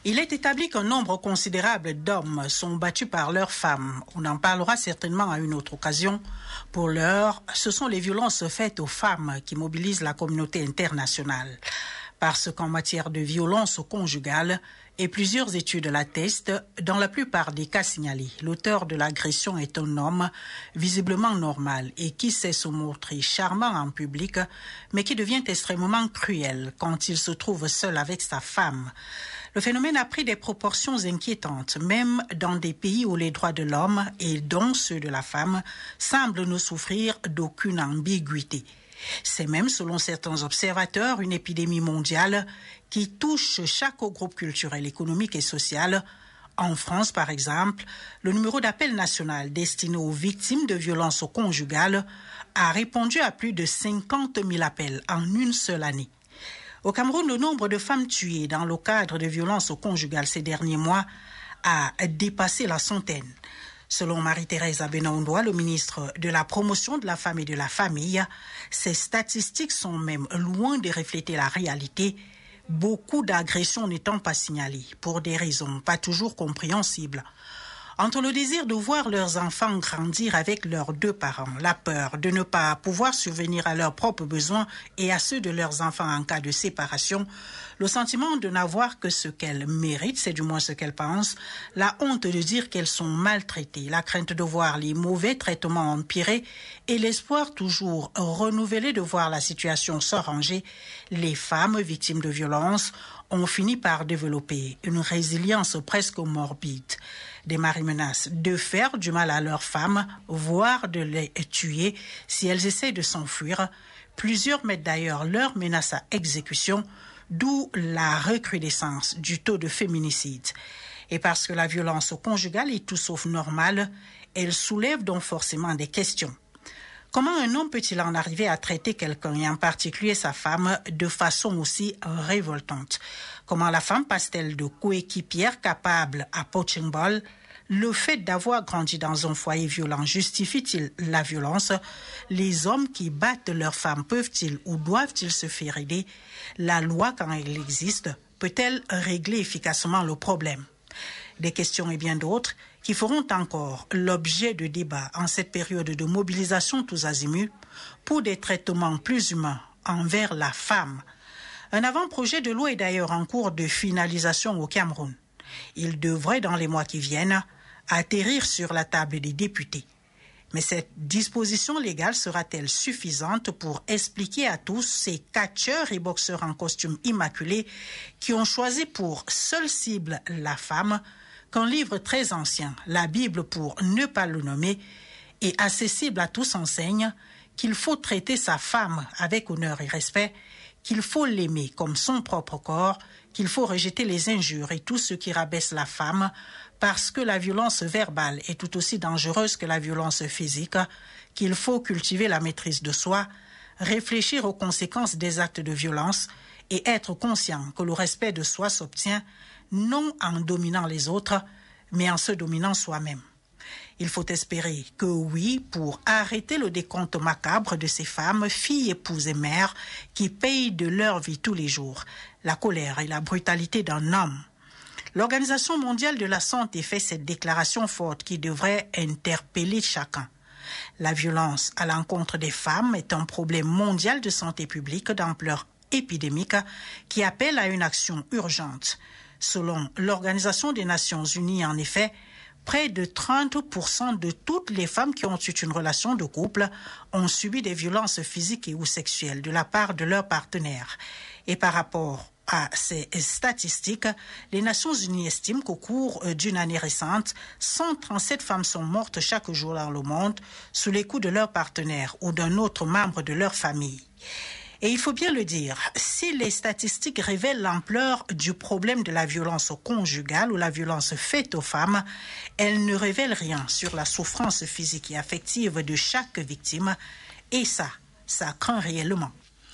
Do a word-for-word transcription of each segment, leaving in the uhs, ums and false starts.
Il est établi qu'un nombre considérable d'hommes sont battus par leurs femmes. On en parlera certainement à une autre occasion. Pour l'heure, ce sont les violences faites aux femmes qui mobilisent la communauté internationale. Parce qu'en matière de violence conjugale, et plusieurs études l'attestent, dans la plupart des cas signalés, l'auteur de l'agression est un homme visiblement normal et qui sait se montrer charmant en public, mais qui devient extrêmement cruel quand il se trouve seul avec sa femme. Le phénomène a pris des proportions inquiétantes, même dans des pays où les droits de l'homme, et dont ceux de la femme, semblent ne souffrir d'aucune ambiguïté. C'est même, selon certains observateurs, une épidémie mondiale qui touche chaque groupe culturel, économique et social. En France, par exemple, le numéro d'appel national destiné aux victimes de violences conjugales a répondu à plus de cinquante mille appels en une seule année. Au Cameroun, le nombre de femmes tuées dans le cadre de violences conjugales ces derniers mois a dépassé la centaine. Selon Marie-Thérèse Abenaoundoa, le ministre de la Promotion de la Femme et de la Famille, ces statistiques sont même loin de refléter la réalité, beaucoup d'agressions n'étant pas signalées, pour des raisons pas toujours compréhensibles. Entre le désir de voir leurs enfants grandir avec leurs deux parents, la peur de ne pas pouvoir subvenir à leurs propres besoins et à ceux de leurs enfants en cas de séparation, le sentiment de n'avoir que ce qu'elles méritent, c'est du moins ce qu'elles pensent, la honte de dire qu'elles sont maltraitées, la crainte de voir les mauvais traitements empirer et l'espoir toujours renouvelé de voir la situation s'arranger, les femmes victimes de violences ont fini par développer une résilience presque morbide. Des maris menacent de faire du mal à leurs femmes, voire de les tuer si elles essaient de s'enfuir. Plusieurs mettent d'ailleurs leurs menaces à exécution, d'où la recrudescence du taux de féminicide. Et parce que la violence conjugale est tout sauf normale, elle soulève donc forcément des questions. Comment un homme peut-il en arriver à traiter quelqu'un, et en particulier sa femme, de façon aussi révoltante? Comment la femme passe-t-elle de coéquipière capable à punching ball? Le fait d'avoir grandi dans un foyer violent justifie-t-il la violence? Les hommes qui battent leurs femmes peuvent-ils ou doivent-ils se faire aider? La loi, quand elle existe, peut-elle régler efficacement le problème? Des questions et bien d'autres qui feront encore l'objet de débats en cette période de mobilisation tous azimuts pour des traitements plus humains envers la femme. Un avant-projet de loi est d'ailleurs en cours de finalisation au Cameroun. Il devrait, dans les mois qui viennent, atterrir sur la table des députés. Mais cette disposition légale sera-t-elle suffisante pour expliquer à tous ces catcheurs et boxeurs en costume immaculé qui ont choisi pour seule cible la femme, qu'un livre très ancien, la Bible pour ne pas le nommer, et accessible à tous enseigne qu'il faut traiter sa femme avec honneur et respect, qu'il faut l'aimer comme son propre corps, qu'il faut rejeter les injures et tout ce qui rabaisse la femme, parce que la violence verbale est tout aussi dangereuse que la violence physique, qu'il faut cultiver la maîtrise de soi, réfléchir aux conséquences des actes de violence et être conscient que le respect de soi s'obtient non en dominant les autres, mais en se dominant soi-même. Il faut espérer que oui, pour arrêter le décompte macabre de ces femmes, filles, épouses et mères, qui payent de leur vie tous les jours la colère et la brutalité d'un homme. L'Organisation mondiale de la santé fait cette déclaration forte qui devrait interpeller chacun. La violence à l'encontre des femmes est un problème mondial de santé publique d'ampleur épidémique qui appelle à une action urgente. Selon l'Organisation des Nations Unies, en effet, près de trente pour cent de toutes les femmes qui ont eu une relation de couple ont subi des violences physiques et ou sexuelles de la part de leur partenaire. Et par rapport à ces statistiques, les Nations Unies estiment qu'au cours d'une année récente, cent trente-sept femmes sont mortes chaque jour dans le monde sous les coups de leur partenaire ou d'un autre membre de leur famille. Et il faut bien le dire, si les statistiques révèlent l'ampleur du problème de la violence conjugale ou la violence faite aux femmes, elles ne révèlent rien sur la souffrance physique et affective de chaque victime. Et ça, ça craint réellement.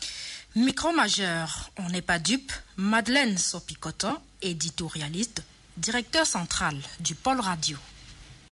Micro majeur, on n'est pas dupe. Madeleine Sopicoton, éditorialiste, directeur central du Pôle Radio.